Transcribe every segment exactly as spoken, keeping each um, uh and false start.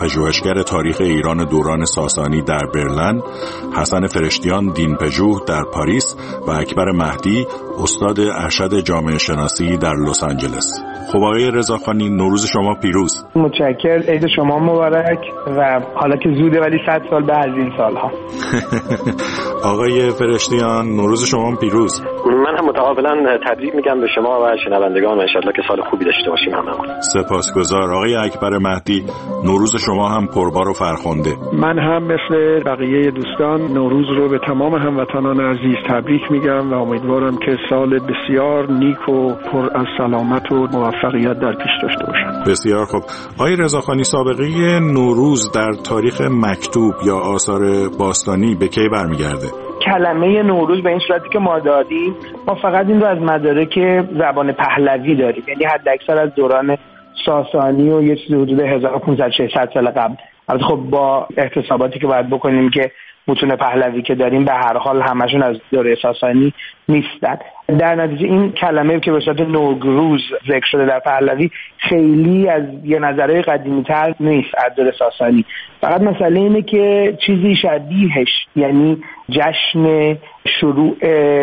پژوهشگر تاریخ ایران دوران ساسانی در برلین، حسن فرشتیان دینپژوه در پاریس و اکبر مهدی استاد ارشد جامعه شناسی در لس آنجلس. خب آقای رضاخانی، نوروز شما پیروز. متشکرم، عید شما مبارک و حالا که زوده ولی صد سال بعد از این سالها. آقای فرشتیان، نوروز شما پیروز. من هم متقابلا تبریک میگم به شما و شنوندگان و انشالله که سال خوبی داشته باشیم هممون. سپاسگزار. آقای اکبر مهدی، نوروز شما هم پربار و فرخنده. من هم مثل بقیه دوستان نوروز رو به تمام هموطنان عزیز تبریک میگم و امیدوارم که سال بسیار نیک و پر از سلامت و موفقیت در پیش داشته باشم. بسیار خوب. آقای رضاخانی، سابقه نوروز در تاریخ مکتوب یا آثار باستانی به کی برمیگرده؟ کلمه نوروز به این صورتی که ما داریم، ما فقط این رو از مدارک زبان پهلوی داریم، یعنی حد اکثر از دوران ساسانی و یه چیزی حدود هزار و پانصد ششصد سال قبل. البته خب با احتساباتی که باید بکنیم که متون پهلوی که داریم به هر حال همشون از دوره ساسانی نیستن. در نتیجه این کلمه که به صورت نوروز ذکر شده در پهلوی خیلی از یه نظرهای قدیمی‌تر نیست از دوره ساسانی. فقط مسئله اینه که چیزی شبیهش، یعنی جشن شروع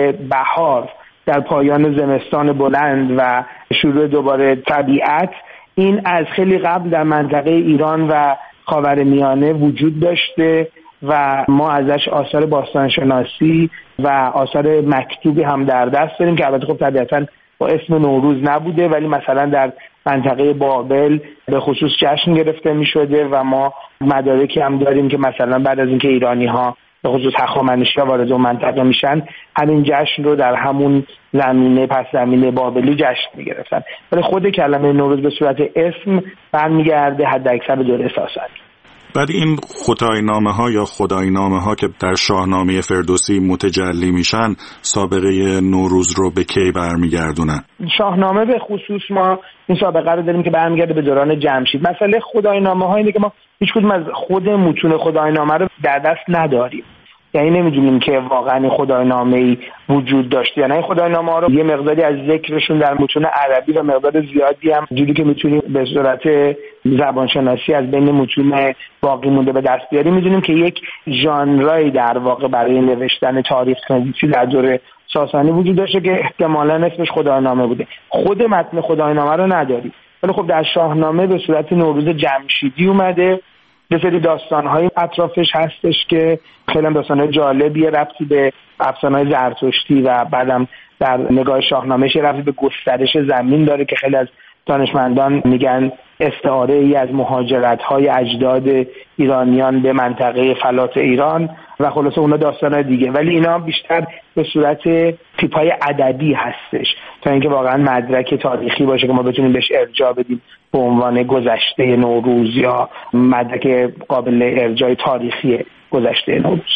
بهار در پایان زمستان بلند و شروع دوباره طبیعت، این از خیلی قبل در منطقه ایران و خاورمیانه وجود داشته و ما ازش آثار باستانشناسی و آثار مکتوبی هم در دست داریم که البته خب طبیعتاً با اسم نوروز نبوده، ولی مثلا در منطقه بابل به خصوص جشن گرفته می شده و ما مدارکی هم داریم که مثلا بعد از اینکه ایرانی ها به خصوص هخامنشی‌ها وارد اون منطقه میشن، همین جشن رو در همون زمینه پس زمینه بابلی جشن میگرفتن. ولی خود کلمه نوروز به صورت اسم برمیگرده حد اکثر به دوره ساسانی. بعد این خدایینامه ها یا خدایینامه ها که در شاهنامه فردوسی متجلی میشن، سابقه نوروز رو به کی برمیگردونن؟ شاهنامه به خصوص ما این سابقه رو داریم که برمیگرده به دوران جمشید. مسئله خدایینامه ها اینه که ما هیچ کدوم از خود متون خدایینامه رو در دست نداریم، یعنی نمیدونیم که واقعا خدایینامه‌ای وجود داشته یا نه. خدایینامه ها رو یه مقداری از ذکرشون در متون عربی و مقدار زیادی هم جوری که میتونیم به صورت زبانشناسی از بین متون باقی مونده به دست بیاریم، میدونیم که یک ژانرایی در واقع برای نوشتن تاریخ نویسی در دوره ساسانی وجود داشته که احتمالاً اسمش خدایینامه بوده. خود متن خدایینامه رو نداریم، ولی خب در شاهنامه به صورت نوروز جمشیدی اومده. یه سری داستان‌های اطرافش هستش که خیلی داستان‌های جالبیه، ربطی به افسانه‌های زرتشتی و بعدم در نگاه شاهنامه‌ش ربطی به گسترش زمین داره که خیلی از دانشمندان میگن استعاره‌ای از مهاجرت‌های اجداد ایرانیان به منطقه فلات ایران و خلاصه اونا داستان‌های دیگه، ولی اینا بیشتر به صورت تیپ‌های ادبی هستش تا اینکه واقعا مدرک تاریخی باشه که ما بتونیم بهش ارجاع بدیم به عنوان گذشته نوروز یا مدرک قابل ارجاع تاریخی گذشته نوروز.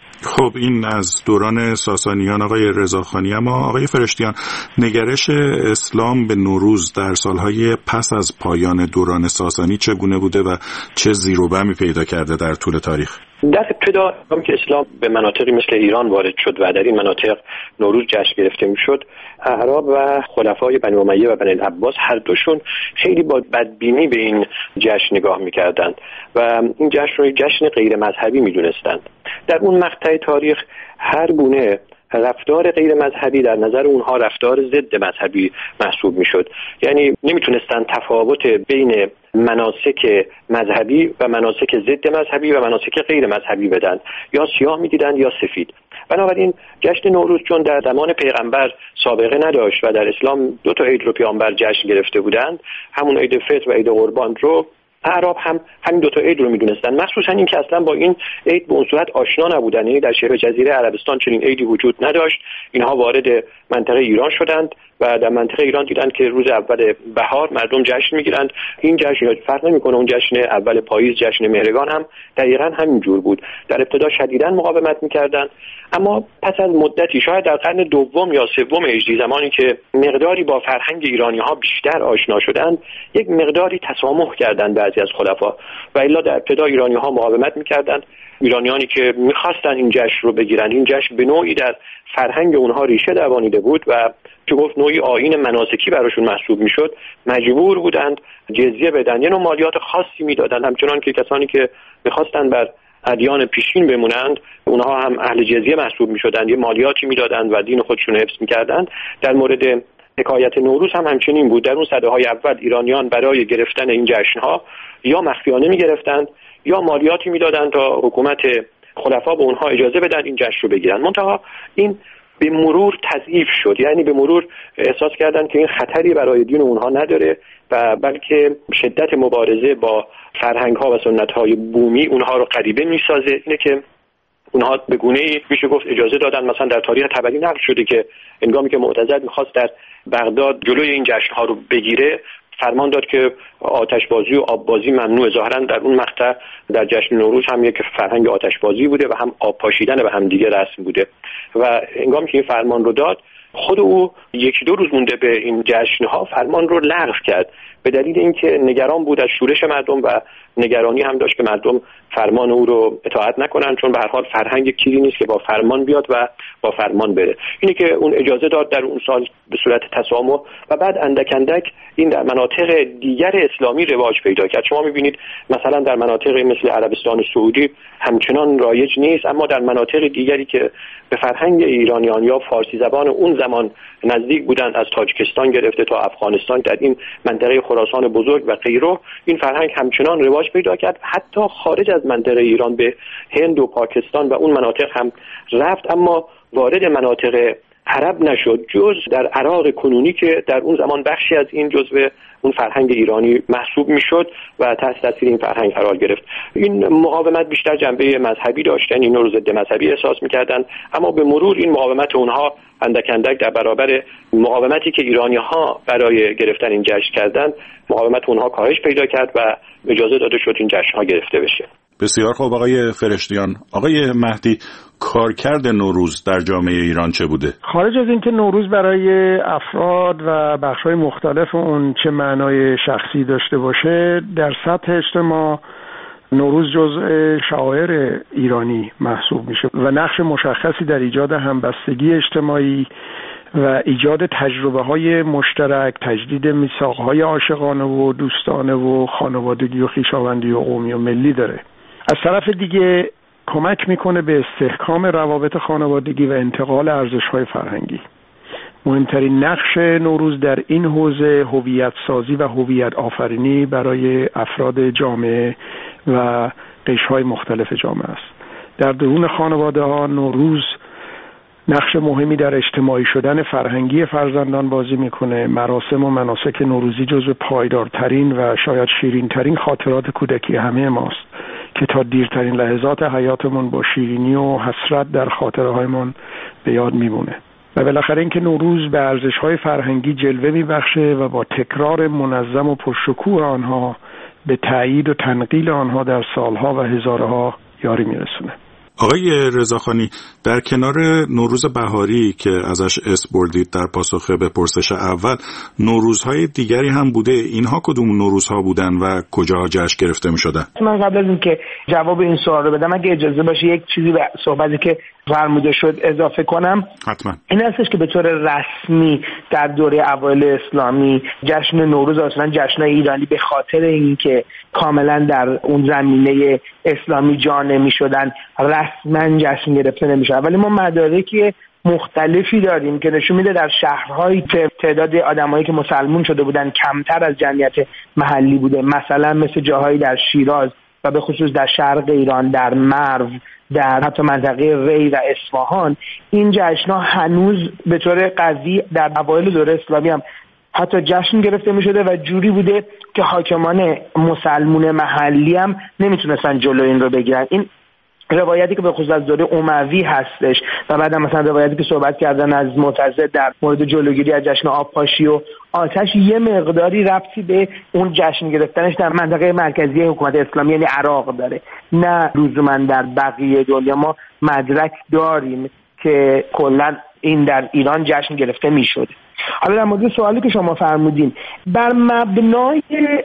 خب این از دوران ساسانیان آقای رضاخانی. اما آقای فرشتیان، نگرش اسلام به نوروز در سالهای پس از پایان دوران ساسانی چگونه بوده و چه زیر و بمی پیدا کرده در طول تاریخ؟ در ابتدا هم که اسلام به مناطقی مثل ایران وارد شد و در این مناطق نوروز جشن گرفته میشد، اعراب و خلفای بنی امیه و بنی العباس هر دوشون خیلی با بدبینی به این جشن نگاه میکردند و این جشن رو جشن غیر مذهبی میدونستند. در اون مقطع تاریخ هر گونه رفتار غیر مذهبی در نظر اونها رفتار ضد مذهبی محسوب میشد، یعنی نمیتونستن تفاوت بین مناسک مذهبی و مناسک ضد مذهبی و مناسک غیر مذهبی بدن، یا سیاه میدیدن یا سفید. بنابراین جشن نوروز چون در زمان پیغمبر سابقه نداشت و در اسلام دو تا عید رو پیامبر جشن گرفته بودند، همون عید فطر و عید قربان رو اعراب هم همین دو تا عید رو میدونستن، مخصوصا این که اصلا با این عید به اون صورت آشنا نبودن. یعنی در شبه جزیره عربستان چنین عیدی وجود نداشت. اینها وارد منطقه ایران شدند و در منطقه ایران دیدن که روز اول بهار مردم جشن میگیرند. این جشن فرق نمیکنه، اون جشن اول پاییز، جشن مهرگان هم دقیقاً همین جور بود. در ابتدا شدیداً مقاومت میکردن، اما پس از مدتی، شاید در قرن دوم یا سوم هجری، زمانی که مقداری با فرهنگ ایرانی ها بیشتر آشنا شدند، یک مقداری تسامح کردند در بعضی از خلفا، و الا در ابتدا ایرانی‌ها مقاومت می‌کردند. ایرانیانی که می‌خواستن این جشن رو بگیرن، این جشن به نوعی در فرهنگ اونها ریشه دوانیده بود و چه گفت نوعی آیین مناسکی براشون محسوب میشد، مجبور بودند جزیه بدن، یه نوع مالیات خاصی میدادن، همچنان که کسانی که می‌خواستن بر ادیان پیشین بمونند اونها هم اهل جزیه محسوب می‌شدند، یه مالیاتی میدادند و دین خودشون حفظ می‌کردند. در مورد حکایت نوروز هم همچنین بود. در اون سده‌های اول ایرانیان برای گرفتن این جشن‌ها یا مخفیانه می‌گرفتند یا مالیاتی میدادند تا حکومت خلفا به اونها اجازه بدن این جشن رو بگیرن. منتها این به مرور تضعیف شد، یعنی به مرور احساس کردن که این خطری برای دین اونها نداره و بلکه شدت مبارزه با فرهنگ‌ها و سنت‌های بومی اونها رو غریبه می‌سازه. اینه که اونها به گونه‌ای میشه گفت اجازه دادن، مثلا در تاریخ طبری نقل شده که هنگامی که معتضد می‌خواست در بغداد جلوی این جشن‌ها رو بگیره، فرمان داد که آتشبازی و آببازی ممنوع. ظاهراً در اون مقطع در جشن نوروز هم یک فرهنگ آتشبازی بوده و هم آب پاشیدن به هم دیگه رسم بوده و هنگامی که این فرمان رو داد، خود او یکی دو روز مونده به این جشن‌ها فرمان رو لغو کرد به دلیل اینکه نگران بود از شورش مردم و نگرانی هم داشت که مردم فرمان او رو اطاعت نکنن، چون به هر حال فرهنگ چیزی نیست که با فرمان بیاد و با فرمان بره. اینه که اون اجازه داد در اون سال به صورت تسامح و بعد اندک اندک این در مناطق دیگر اسلامی رواج پیدا کرد. شما می‌بینید مثلا در مناطق مثل عربستان سعودی همچنان رایج نیست، اما در مناطق دیگری که به فرهنگ ایرانیان یا فارسی زبان اون زمان نزدیک بودند، از تاجیکستان گرفته تا افغانستان، در این منطقه خراسان بزرگ و غیره، این فرهنگ همچنان رواج پیدا کرد. حتی خارج از منطقه ایران به هند و پاکستان و اون مناطق هم رفت، اما وارد مناطق عرب نشد، جز در عراق کنونی که در اون زمان بخشی از این جزو اون فرهنگ ایرانی محسوب میشد و تحت تاثیر این فرهنگ قرار گرفت. این مقاومت بیشتر جنبه مذهبی داشت، یعنی اینو رو ضد مذهبی احساس میکردن، اما به مرور این مقاومت اونها اندک اندک در برابر مقاومتی که ایرانی‌ها برای گرفتن این جشن کردند، مقاومت اونها کاهش پیدا کرد و اجازه داده شد این جشن‌ها گرفته بشه. بسیار خوب آقای فرشتیان. آقای مهدی، کارکرد نوروز در جامعه ایران چه بوده؟ خارج از اینکه نوروز برای افراد و بخش‌های مختلف اون چه معنای شخصی داشته باشه، در سطح اجتماع نوروز جزء شعائر ایرانی محسوب میشه و نقش مشخصی در ایجاد همبستگی اجتماعی و ایجاد تجربه‌های مشترک، تجدید میثاق‌های عاشقانه و دوستانه و خانوادگی و خویشاوندی و قومی و ملی داره. از طرف دیگه کمک میکنه به استحکام روابط خانوادگی و انتقال ارزش‌های فرهنگی. مهمترین نقش نوروز در این حوزه هویت سازی و هویت آفرینی برای افراد جامعه و قشرهای مختلف جامعه است. در درون خانواده ها نوروز نقش مهمی در اجتماعی شدن فرهنگی فرزندان بازی میکنه. مراسم و مناسک نوروزی جزو پایدارترین و شاید شیرینترین خاطرات کودکی همه ماست که تا دیرترین لحظات حیاتمون با شیرینی و حسرت در خاطره هایمون به یاد میمونه. و بالاخره اینکه نوروز به ارزش‌های فرهنگی جلوه می‌بخشه و با تکرار منظم و پرشکوه آنها به تأیید و تنقیل آنها در سالها و هزارها یاری میرسونه. آقای رضاخانی، در کنار نوروز بهاری که ازش اسم بردید در پاسخ به پرسش اول، نوروزهای دیگری هم بوده. اینها کدوم نوروزها بودن و کجاها جشن گرفته می‌شدن؟ من قبل از اینکه جواب این سوال رو بدم اگه اجازه باشه یک چیزی به صحبتی که فرموده شد اضافه کنم. حتما. این هستش که به طور رسمی در دوره اوایل اسلامی جشن نوروز اصلا جشن ایرانی به خاطر اینکه کاملا در اون زمینه اسلامی جا نمی‌شدن رسما جشن گرفته نمیشه. ولی ما مدارکی مختلفی داریم که نشون میده در شهرهایی که تعداد آدمایی که مسلمان شده بودن کمتر از جمعیت محلی بوده، مثلا مثل جاهایی در شیراز و به خصوص در شرق ایران، در مرو، در حتی منطقه ری و اصفهان، این جشن‌ها هنوز به طور قوی در اوایل دوره اسلامی هم حتی جشن گرفته می شده و جوری بوده که حاکمان مسلمون محلی هم نمیتونستن جلو این رو بگیرن. این روایتی که به خصوص از دوره اموی هستش و بعد هم مثلا روایتی که صحبت کردن از معتضد در مورد جلوگیری از جشن آبپاشی و آتش یه مقداری ربطی به اون جشن گرفتنش در منطقه مرکزی حکومت اسلامی یعنی عراق داره، نه لزوما در بقیه دنیا. ما مدرک داریم که کلا این در ایران جشن گرفته میشد. حالا در مورد سوالی که شما فرمودین، بر مبنای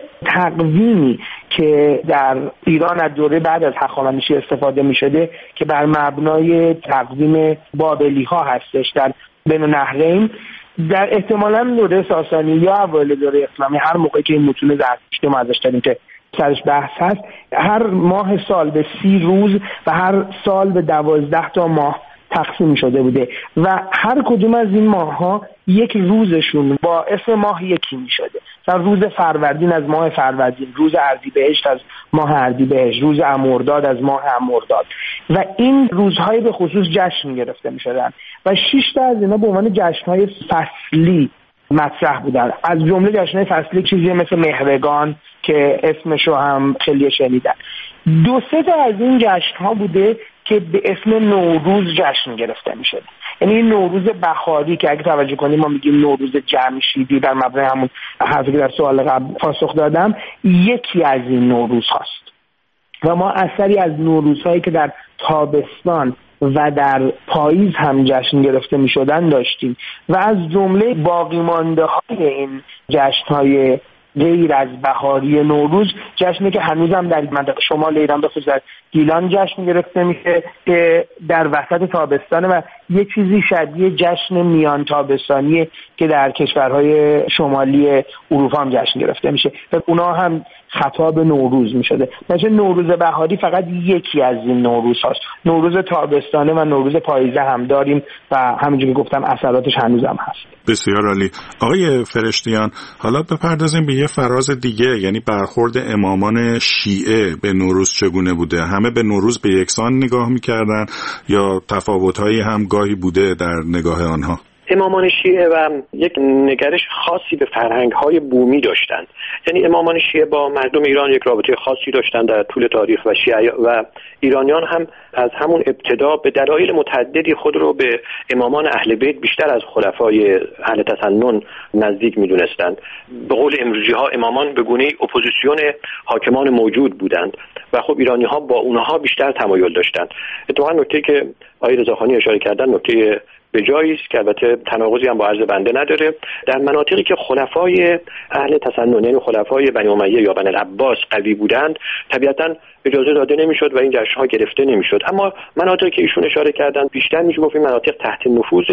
تقویمی که در ایران از دوره بعد از هخامنشی استفاده می شده که بر مبنای تقویم بابلی ها هستش در بین النهرین، در احتمالاً دوره ساسانی یا اوایل دوره اسلامی، هر موقعی که این متون زرتشتی ما ازش داریم که سرش بحث هست، هر ماه سال به سی روز و هر سال به دوازده تا ماه تقسیم شده بوده و هر کدوم از این ماه ها یک روزشون با اسم ماه یکی می شده. مثلا روز فروردین از ماه فروردین، روز اردیبهشت از ماه اردیبهشت، روز امرداد از ماه امرداد و این روزهای به خصوص جشن گرفته می شدن و شش تا از اینا به عنوان جشنهای فصلی مطرح بودن. از جمله جشنهای فصلی چیزی مثل مهرگان که اسمشو هم خیلی شنیدن. دو سه تا از این جشنها بوده که به اسم نوروز جشن گرفته می شده. یعنی این نوروز بهاری که اگه توجه کنیم ما میگیم نوروز جمشیدی در مبنای همون حرفی که در سوال قبل پاسخ دادم، یکی از این نوروز هاست و ما اثری از نوروزهایی که در تابستان و در پاییز هم جشن گرفته می شدن داشتیم و از جمله باقی مانده های این جشن های غیر از بهاری نوروز جشنی که هنوزم در منطقه شمال ایران به خصوص در گیلان جشن گرفته میشه که در وسط تابستانه و یه چیزی شبیه جشن میان تابستانی که در کشورهای شمالی اروپا هم جشن گرفته میشه و اونا هم خطاب نوروز میشده. مثلا نوروز بهاری فقط یکی از این نوروز هاست. نوروز تابستانه و نوروز پاییزه هم داریم و همونجوری که گفتم اثراتش هنوزم هست. بسیار عالی. آقای فرشتیان، حالا بپردازیم به یه فراز دیگه، یعنی برخورد امامان شیعه به نوروز چگونه بوده؟ همه به نوروز به یکسان نگاه میکردن یا تفاوت‌هایی هم گاهی بوده در نگاه آنها؟ امامان شیعه و یک نگرش خاصی به فرهنگ‌های بومی داشتند. یعنی امامان شیعه با مردم ایران یک رابطه خاصی داشتند در طول تاریخ و شیعه و ایرانیان هم از همون ابتدا به دلایل متعددی خود رو به امامان اهل بیت بیشتر از خلفای اهل تسنن نزدیک می‌دونستند. به قول امروزی‌ها امامان به گونه‌ای اپوزیسیون حاکمان موجود بودند و خب ایرانی‌ها با اونها بیشتر تمایل داشتند. اتفاقاً نکته که آقای رضاخانی اشاره کردن نکته به جایی است که البته تناقضی هم با عرض بنده نداره. در مناطقی که خلفای اهل تسنن یعنی خلفای بنی امیه یا بنی العباس قوی بودند طبیعتاً اجازه داده نمیشد و این جشن‌ها گرفته نمیشد. اما مناطقی که ایشون اشاره کردن بیشتر میشه گفت این مناطق تحت نفوذ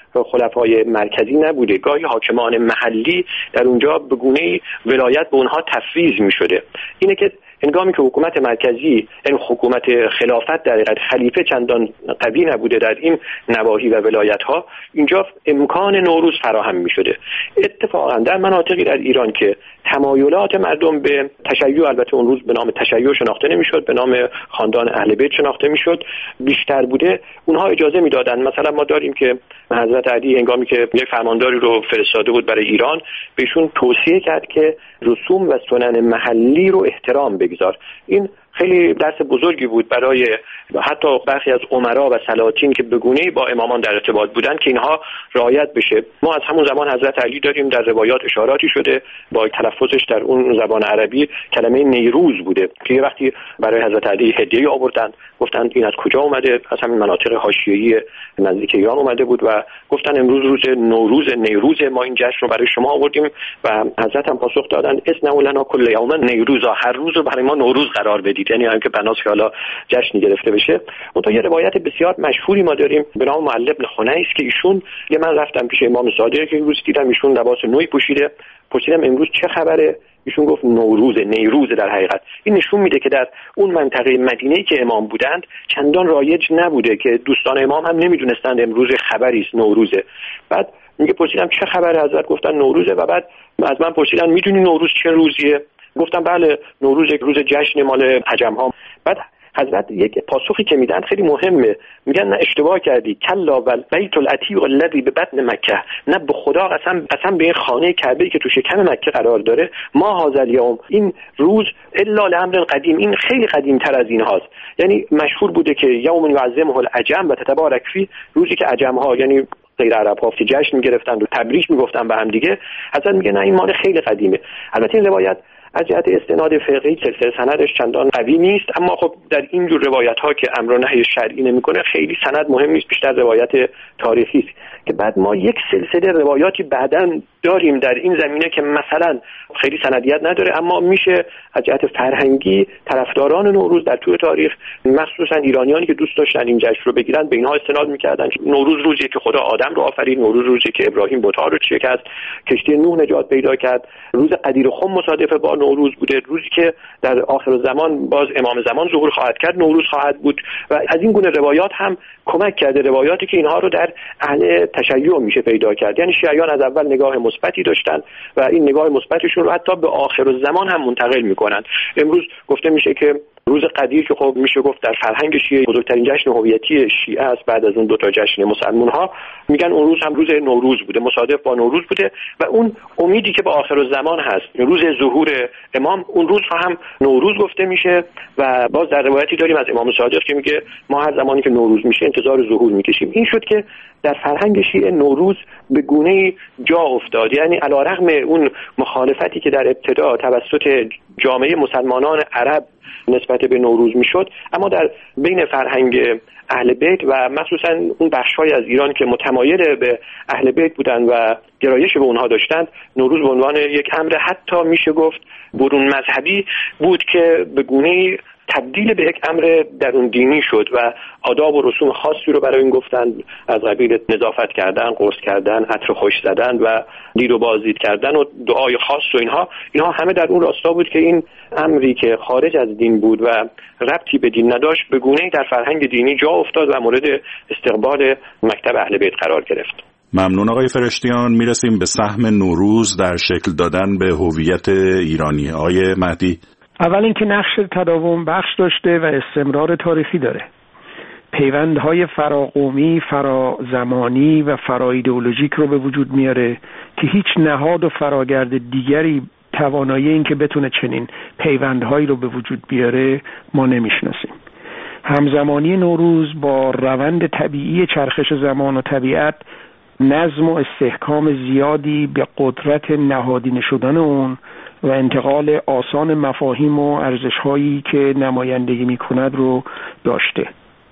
خلفای مرکزی نبوده. گاهی حاکمان محلی در اونجا به گونه‌ای ولایت به اونها تفویض میشده. اینه که هنگامی که حکومت مرکزی یعنی حکومت خلافت در حقیقت خلیفه چندان قوی نبوده در این نواحی و ولایت‌ها، اینجا امکان نوروز فراهم می‌شده. اتفاقا در مناطقی در ایران که تمایلات مردم به تشیع، البته اون روز به نام تشیع شناخته نمی‌شد، به نام خاندان اهل بیت شناخته می‌شد، بیشتر بوده، اونها اجازه می‌دادن. مثلا ما داریم که حضرت علی هنگامی که یک فرمانداری رو فرستاده بود برای ایران، بهشون توصیه کرد که رسوم و سنن محلی رو احترام بگذار. این خیلی درس بزرگی بود برای حتی برخی از امرا و سلاطین که به گونه‌ای با امامان در ارتباط بودند که اینها رعایت بشه. ما از همون زمان حضرت علی داریم در روایات اشاراتی شده با تلفظش در اون زبان عربی کلمه نیروز بوده که یه وقتی برای حضرت علی هدیه آوردن، گفتند این از کجا اومده؟ از همین مناطق حاشیه‌ای نزدیک ایران اومده بود و گفتن امروز روز نوروز نیروز، ما این جشن رو برای شما آوردیم و حضرت هم پاسخ دادن اسنعوا لنا کل یوم نیروزا، هر روز رو برای ما نوروز قرار بدید، یعنی هم که بناس که حالا جشن گرفته بشه. اون یه روایت بسیار مشهوری ما داریم به نام معلی بن خنیس که ایشون یه من رفتم پیش امام صادق که روز دیدم ایشون لباس نوی پوشیده، پرسیدم امروز چه خبره؟ ایشون گفت نوروز، نیروز. در حقیقت این نشون میده که در اون منطقه مدینه‌ای که امام بودند چندان رایج نبوده که دوستان امام هم نمیدونستند امروز خبری است نوروزه. بعد میگه پرسیدم چه خبره؟ حضرت گفتن نوروزه و بعد از من پرسیدن میدونی نوروز چه روزیه؟ گفتم بله نوروز یک روز جشن مال عجم‌ها. بعد حضرت یک پاسخی که میدن خیلی مهمه، میگن نه اشتباه کردی، کلا و بیت العتیق الذی به بطن مکه، نه به خدا قسم قسم به این خانه کعبه‌ای که تو شکم مکه قرار داره، ما هذا الیوم، این روز الا لامر قدیم، این خیلی قدیم تر از این هاست. یعنی مشهور بوده که یوم یعظمه العجم و تتبارک فی، روزی که عجم ها یعنی غیر عرب ها جشن میگرفتن و تبریک میگفتن به هم دیگه. حضرت میگه نه این مال خیلی قدیمه. البته این روایت از جهت استناد فقهی سلسله سندش چندان قوی نیست، اما خب در این جور روایت ها که امر و نهی شرعی نمیکنه خیلی سند مهم نیست، بیشتر روایت تاریخی است که بعد ما یک سلسله روایاتی بعداً داریم در این زمینه که مثلا خیلی سندیت نداره اما میشه از جهت فرهنگی طرفداران نوروز در طول تاریخ مخصوصا ایرانیانی که دوست داشتن این جشن رو بگیرن به اینها استناد میکردن. نوروز روزی که خدا آدم رو آفرید، نوروز روزی که ابراهیم بت‌ها رو شکست، کشتی نوح نجات پیدا کرد، روز قدیر خم مصادف با نوروز بوده، روزی که در آخر زمان باز امام زمان ظهور خواهد کرد نوروز خواهد بود و از این گونه روایات هم کمک کرده، روایاتی که اینها رو در اهل تشیع میشه پیدا کرد. یعنی شیعیان از اول نگاه مثبتی داشتن و این نگاه مثبتشون رو حتی به آخر زمان هم منتقل میکنن. امروز گفته میشه که روز قدیر که خب میشه گفت در فرهنگ شیعه بزرگترین جشن هویتی شیعه است بعد از اون دو تا جشن مسلمان ها، میگن اون روز هم روز نوروز بوده، مصادف با نوروز بوده و اون امیدی که به آخر زمان هست، روز ظهور امام، اون روز هم نوروز گفته میشه. و باز در روایتی داریم از امام صادق که میگه ما هر زمانی که نوروز میشه انتظار ظهور میکشیم. این شد که در فرهنگ شیعه نوروز به گونه‌ای جا افتاد، یعنی علیرغم اون مخالفتی که در ابتدا توسط جامعه مسلمانان عرب نسبت به نوروز میشد، اما در بین فرهنگ اهل بیت و مخصوصا اون بخش‌های از ایران که متمایل به اهل بیت بودن و گرایش به اونها داشتند، نوروز به عنوان یک امر حتی میشه گفت برون مذهبی بود که به گونه‌ای تبدیل به یک امر درون دینی شد و آداب و رسوم خاصی رو برای این گفتن، از قبیل نظافت کردن، قرص کردن، عطر خوش زدن و دید و بازدید کردن و دعای خاص و اینها اینها همه در اون راستا بود که این امری که خارج از دین بود و ربطی به دین نداشت به گونه‌ای در فرهنگ دینی جا افتاد و مورد استقبال مکتب اهل بیت قرار گرفت. ممنون آقای فرشتیان. میرسیم به سهم نوروز در شکل دادن به هویت ایرانی. آقای مهدی. اول اینکه نقش تداوم بخش داشته و استمرار تاریخی داره. پیوندهای فراقومی، فرازمانی و فرا ایدئولوژیک رو به وجود میاره که هیچ نهاد و فراگرد دیگری توانایی این که بتونه چنین پیوندهایی رو به وجود بیاره ما نمیشناسیم. همزمانی نوروز با روند طبیعی چرخش زمان و طبیعت، نظم و استحکام زیادی به قدرت نهادینه شدن اون و انتقال آسان مفاهیم و ارزش‌هایی که نمایندگی می‌کند رو داشته.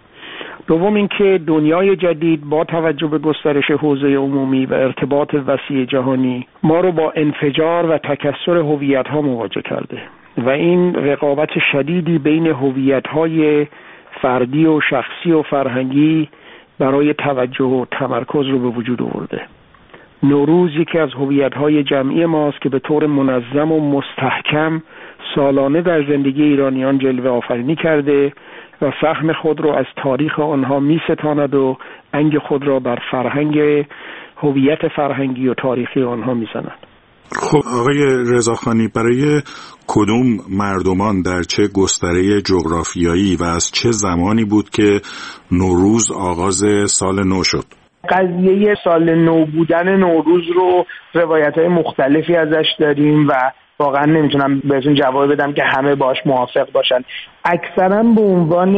دوم اینکه دنیای جدید با توجه به گسترش حوزه عمومی و ارتباط وسیع جهانی ما رو با انفجار و تکثر هویت‌ها مواجه کرده و این رقابت شدیدی بین هویت‌های فردی و شخصی و فرهنگی برای توجه و تمرکز رو به وجود آورده. نوروز یکی از هویت‌های جمعی ماست که به طور منظم و مستحکم سالانه در زندگی ایرانیان جلوه آفرینی کرده و سهم خود را از تاریخ آنها می‌ستاند و انگ خود را بر فرهنگ هویت فرهنگی و تاریخی آنها می‌زند. خب آقای رضاخانی، برای کدوم مردمان در چه گستره جغرافیایی و از چه زمانی بود که نوروز آغاز سال نو شد؟ قضیه سال نو بودن نوروز رو روایت‌های مختلفی ازش داریم و واقعا نمیتونم بهتون جواب بدم که همه باش موافق باشن. اکثرا به عنوان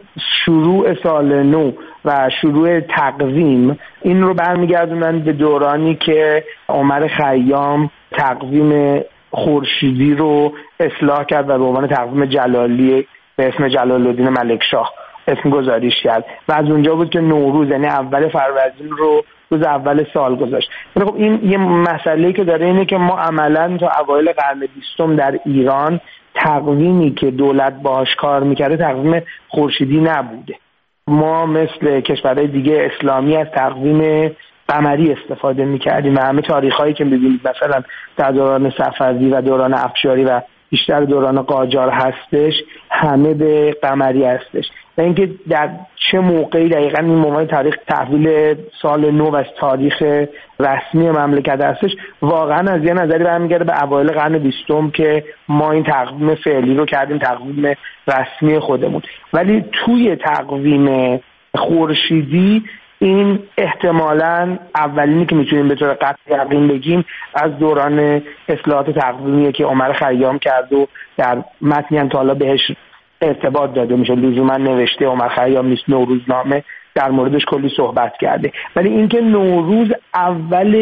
شروع سال نو و شروع تقویم این رو برمیگردونن به دورانی که عمر خیام تقویم خورشیدی رو اصلاح کرد و به عنوان تقویم جلالی به اسم جلال الدین ملکشاه اسم گذاریش کرد و از اونجا بود که نوروز یعنی اول فروردین رو روز اول سال گذاشت. خب این یه مسئله‌ای که داره اینه که ما عملاً تا اوایل قرن بیستم در ایران تقویمی که دولت باهاش کار میکرده تقویم خورشیدی نبوده. ما مثل کشورهای دیگه اسلامی از تقویم قمری استفاده میکردیم و همه تاریخ‌هایی که می‌بینید مثلا در دوران صفوی و دوران افشاری و بیشتر دوران قاجار هستش همه به قمری هستش و اینکه در چه موقعی دقیقاً این موقع تاریخ تحویل سال نو از تاریخ رسمی مملکت هستش واقعاً از یه نظری برمیگرده به اوایل قرن بیستم که ما این تقویم فعلی رو کردیم تقویم رسمی خودمون. ولی توی تقویم خورشیدی این احتمالاً اولینی که میتونیم به طور قطعی یقین بگیم از دوران اصلاحات تقویمیه که عمر خیام کرد و در متنی هم تا حالا بهش ارتباط داده میشه، لزوما نوشته عمر خیام نیست، نوروزنامه در موردش کلی صحبت کرده. ولی اینکه نوروز اول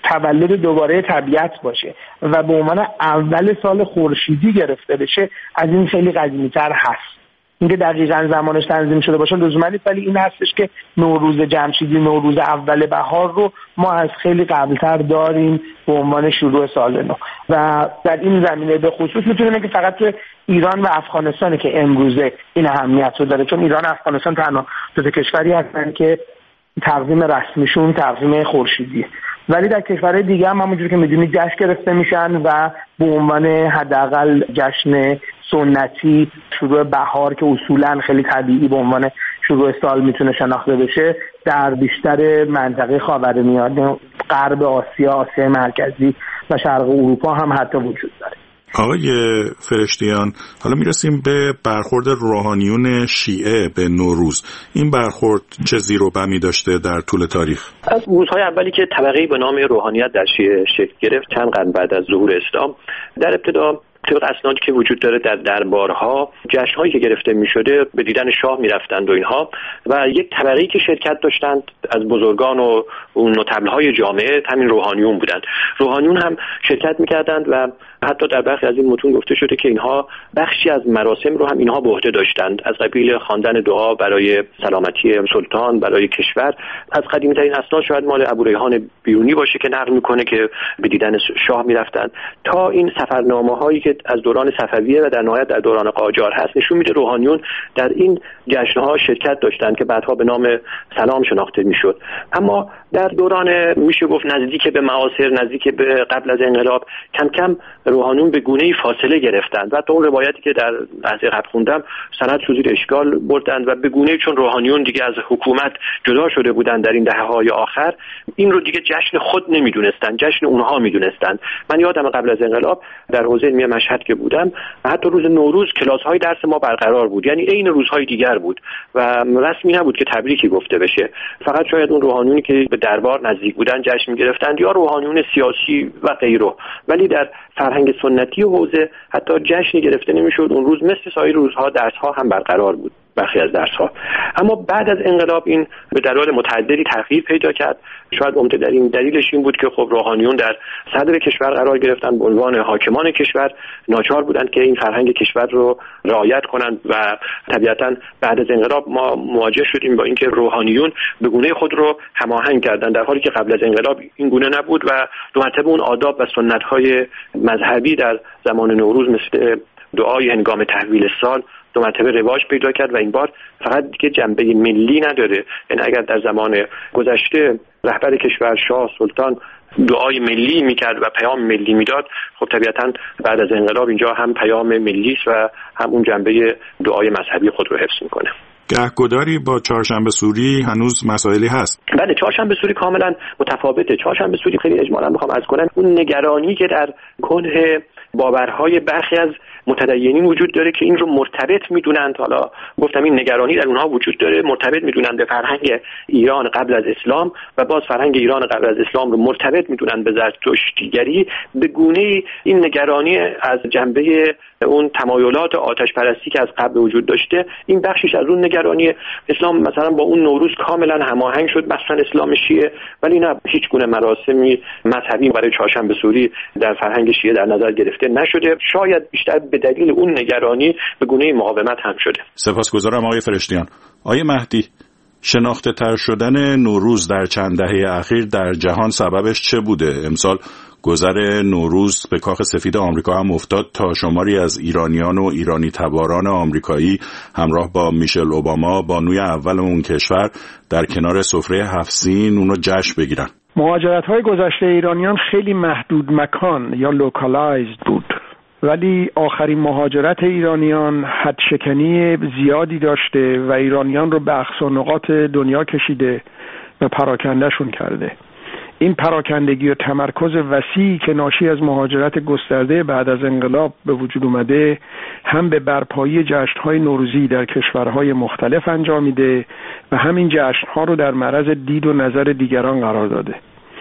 تولد دوباره طبیعت باشه و به عنوان اول سال خورشیدی گرفته بشه، از این خیلی قدیمی‌تر هست. اینکه دقیقاً زمانش تنظیم شده باشه لزوما نیست، ولی این هستش که نوروز جمشیدی، نوروز اول بهار رو ما از خیلی قبلتر داریم به عنوان شروع سال نو. و در این زمینه به خصوص میتونیم که فقط تو ایران و افغانستانه که امروزه این اهمیت رو داره، چون ایران و افغانستان تنها دو تا کشوری هستن که تقویم رسمیشون تقویم خورشیدیه، ولی در کشورهای دیگه هم همونجوری که میدونید جشن گرفته میشن و به عنوان حداقل جشن سنتی شروع بهار که اصولا خیلی طبیعی به عنوان شروع سال میتونه شناخته بشه، در بیشتر منطقه خاورمیانه، غرب آسیا، آسیا مرکزی و شرق اروپا هم حتی وجود داره. آقای فرشتیان، حالا میرسیم به برخورد روحانیون شیعه به نوروز. این برخورد چه زیر و بمی داشته در طول تاریخ؟ از روزهای اولی که طبقه‌ای به نام روحانیت در شیعه شکل گرفت، چند قرن بعد از ظهور اسلام، در ابتدا طبق اسنادی که وجود داره در دربارها جشن‌هایی که گرفته می‌شده به دیدن شاه می‌رفتند و اینها، و یک طبقه‌ای که شرکت داشتند از بزرگان و اون نوتبل‌های جامعه همین روحانیون بودند. روحانیون هم شرکت می‌کردند و حتی در برخی از این متون گفته شده که اینها بخشی از مراسم رو هم اینها به عهده داشتند، از قبیل خواندن دعا برای سلامتی سلطان، برای کشور. از قدیمی‌ترین اسناد شاید مال ابوریحان بیرونی باشه که نقل می‌کنه که به دیدن شاه می‌رفتند، تا این سفرنامه‌هایی که از دوران صفویه و در نهایت در دوران قاجار هست نشون میده روحانیون در این جشن‌ها شرکت داشتند که بعدها به نام سلام شناخته میشد. اما در دوران میشه گفت نزدیک به معاصر، نزدیک به قبل از انقلاب، کم کم روحانیون به گونه‌ای فاصله گرفتند و تا اون روایتی که در لحظه قبل خوندم سند رو زیر اشکال بردند و به گونه‌ای چون روحانیون دیگه از حکومت جدا شده بودند در این دهه‌های آخر، این رو دیگه جشن خود نمیدونستند، جشن اونها میدونستند. من یادم قبل از انقلاب در حوزه علمی مشهد که بودم، حتی روز نوروز کلاس‌های درس ما برقرار بود، یعنی عین روزهای دیگر بود و رسمی نبود که تبریکی گفته بشه. فقط شاید اون روحانیونی که به دربار نزدیک بودن جشن می‌گرفتند یا روحانیون سیاسی و غیره، ولی در فرهنگ سنتی حوزه حتی جشنی گرفته نمی‌شد. اون روز مثل سایر روزها درس‌ها هم برقرار بود، برخی از درس‌ها. اما بعد از انقلاب این به دلایل متعددی تغییر پیدا کرد. شاید عمده‌ترین دلیلش این بود که خب روحانیون در صدر کشور قرار گرفتن، به عنوان حاکمان کشور ناچار بودند که این فرهنگ کشور رو رعایت کنند و طبیعتاً بعد از انقلاب ما مواجه شدیم با اینکه روحانیون به گونه خود رو هماهنگ کردند، در حالی که قبل از انقلاب این گونه نبود و دو مرتبه اون آداب و سنت‌های مذهبی در زمان نوروز مثل دعای هنگام تحویل سال دو مرتبه رواج پیدا کرد و این بار فقط دیگه جنبه ملی نداره. یعنی اگر در زمان گذشته رهبر کشور، شاه، سلطان دعای ملی میکرد و پیام ملی میداد، خب طبیعتاً بعد از انقلاب اینجا هم پیام ملی است و هم اون جنبه دعای مذهبی خود رو حفظ میکنه. گهگداری با چهارشنبه سوری هنوز مسائلی هست. بله، چهارشنبه سوری کاملا متفاوته. چهارشنبه سوری خیلی اجمالا میخوام عرض کنم اون نگرانی که در کنه باورهای برخی از متدینین وجود داره که این رو مرتبط میدونند، حالا گفتم این نگرانی در اونها وجود داره، مرتبط میدونند به فرهنگ ایران قبل از اسلام و باز فرهنگ ایران قبل از اسلام رو مرتبط میدونند به زرتشتیگری، به گونه این نگرانی از جنبه اون تمایلات آتش پرستی که از قبل وجود داشته، این بخشش از اون نگرانی اسلام مثلا با اون نوروز کاملا هماهنگ شد، مثلا اسلام شیعه، ولی نه هیچ گونه مراسمی مذهبی برای چهارشنبه سوری در فرهنگ شیعه در نظر گرفته نشده. شاید بیشتر به دلیل اون نگرانی به گونه مقاومت هم شده. سپاسگزارم آقای فرشتیان. آقای مهدی، شناخته تر شدن نوروز در چند دهه اخیر در جهان سببش چه بوده؟ امسال گذر نوروز به کاخ سفید آمریکا هم افتاد تا شماری از ایرانیان و ایرانی تباران آمریکایی همراه با میشل اوباما بانوی اول اون کشور در کنار سفره هفت سین اونو جشن بگیرن. مهاجرت‌های گذشته ایرانیان خیلی محدود مکان یا لوکالایزد بود، ولی آخرین مهاجرت ایرانیان حدشکنی زیادی داشته و ایرانیان رو به اقصا نقاط دنیا کشیده و پراکندهشون کرده. این پراکندگی و تمرکز وسیعی که ناشی از مهاجرت گسترده بعد از انقلاب به وجود اومده، هم به برپایی جشن‌های نوروزی در کشورهای مختلف انجام میده و همین جشن‌ها رو در معرض دید و نظر دیگران قرار داده.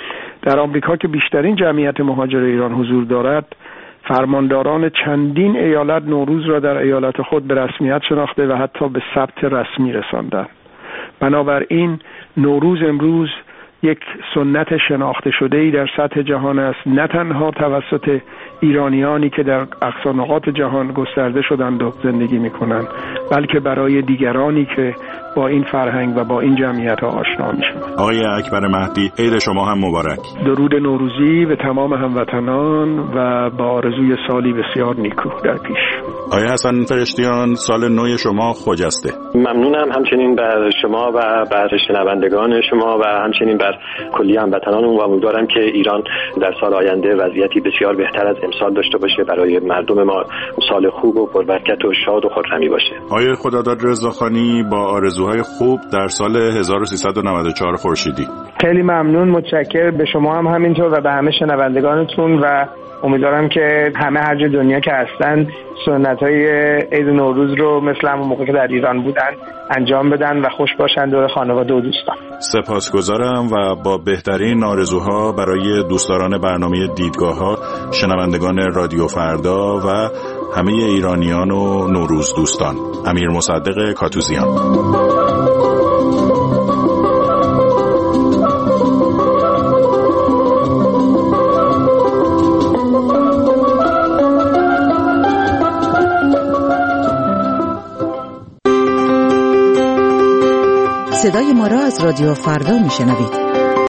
در آمریکا که بیشترین جمعیت مهاجر ایران حضور دارد، فرمانداران چندین ایالت نوروز را در ایالت خود به رسمیت شناخته و حتی به ثبت رسمی رساندند. بنابراین نوروز امروز یک سنت شناخته شده‌ای در سطح جهان است، نه تنها توسط ایرانیانی که در اقصا نقاط جهان گسترده شدند و زندگی می‌کنند، بلکه برای دیگرانی که با این فرهنگ و با این جمعیت‌ها آشنا میشن. آقای اکبر مهدی، عید شما هم مبارک. درود نوروزی به تمام هموطنان و با آرزوی سالی بسیار نیکو در پیش. آقای حسن فرشتیان، سال نو شما خجسته. ممنونم همچنین بر شما و بر شنوندگان شما و همچنین بر کلی هموطنانمون و امیدوارم که ایران در سال آینده وضعیتی بسیار بهتر از امسال داشته باشه، برای مردم ما سال خوب و پربرکت و شاد و خرمی باشه. آقای خداداد رضاخانی، با آرزوهای خوب در سال هزار و سیصد و نود و چهار خورشیدی. خیلی ممنون، متشکرم. به شما هم همینطور و به همه شنوندگانتون و امیدوارم که همه هر جای دنیا که هستن سنت‌های عید نوروز رو مثل همون موقع که در ایران بودن انجام بدن و خوش باشن دور خانواده و دوستان. سپاسگزارم و با بهترین آرزوها برای دوستداران برنامه دیدگاه‌ها، شنوندگان رادیو فردا و همه ایرانیان و نوروز دوستان. امیر مصدق کاتوزیان. صدای ما را از رادیو فردا میشنوید.